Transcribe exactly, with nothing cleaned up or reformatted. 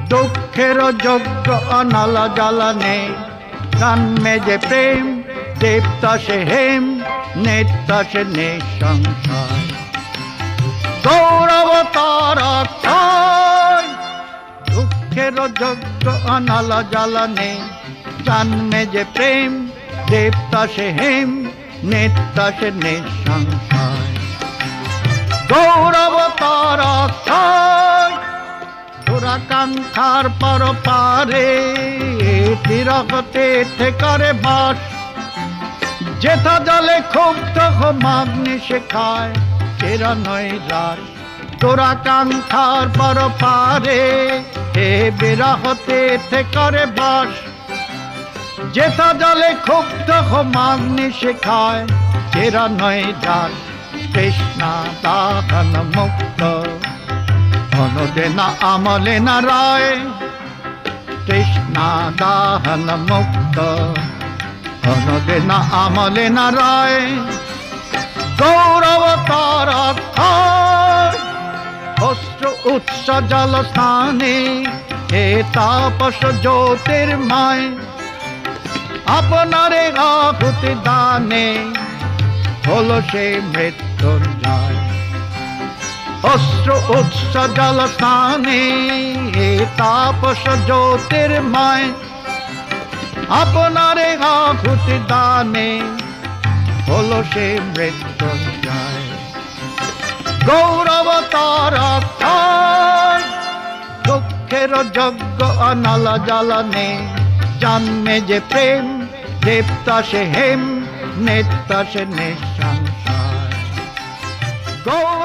দুঃখের যজ্ঞ অনালা জ্বালানে জন্মে যে প্রেম দেবতাসে হেম নেতাসে নিঃসংশয় গৌরব তারা ক্ষয় দুঃখের যজ্ঞ অনালা জ্বালানে জন্মে যে প্রেম দেবতাসে হেম নেতাসে নিঃসংশয় গৌরব তারা ক্ষয় দুরাকাঙ্ক্ষার পর পারে তিরকতে ঠেকারে বাস যেথা জলে ক্ষুব্ধ মাগ্নি শেখায় সেরা নয় রাস দুরাকাঙ্ক্ষার পর পারে হে বিরহতে ঠেকারে বাস যেথা জলে ক্ষুব্ধ মাগ্নি শেখায় সেরা নয় রাস তৃষ্ণা দাহন মুক্ত অনুদে না আমলে না রায় তৃষ্ণা দাহন মুক্ত অনুদে না আমলে না রায় গৌরব তারা ক্ষয় অস্ত্র উৎস জল স্থানে হে তাপস জ্যোতির্ময় আপনারে আহুতি দানে হলো সে মৃত্যুঞ্জয় অস্ত্র উৎস জল স্থানে তাপস জ্যোতির্ময় আপনারে আহুতি দানে হলো সে মৃত্যুঞ্জয় গৌরব তারা ক্ষয় দুঃখের যজ্ঞ অনালা জ্বালানে জন্মে যে প্রেম দেবতাসে হেম নেতাসে নিঃসংশয় গৌ